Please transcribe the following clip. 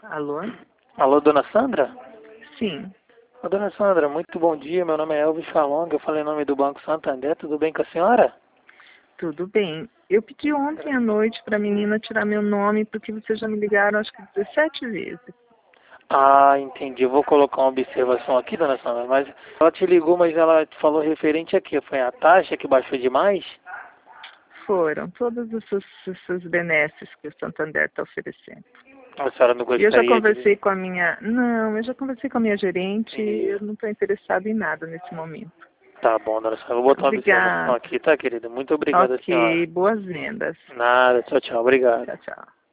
Alô? Alô, dona Sandra? Sim, Ô, dona Sandra, muito bom dia. Meu nome é Elvis Falonga. Eu falei em nome do Banco Santander. Tudo bem com a senhora? tudo bem. Eu pedi ontem à noite para a menina tirar meu nome porque vocês já me ligaram acho que 17 vezes. Ah, entendi. Eu vou colocar uma observação aqui, dona Sandra. Mas ela te ligou, mas ela falou referente a quê? Foi a taxa que baixou demais? Foram todos esses benesses que o Santander está oferecendo. A senhora não E eu já gostaria de... conversei com a minha... Não, eu já conversei com a minha gerente e eu não estou interessada em nada nesse momento. Tá bom, dona Sandra. Eu vou botar uma observação Obrigada. aqui, tá, querida? Muito obrigada, senhora. Ok, boas vendas. Nada. Tchau, tchau. Obrigado. Tchau, tchau.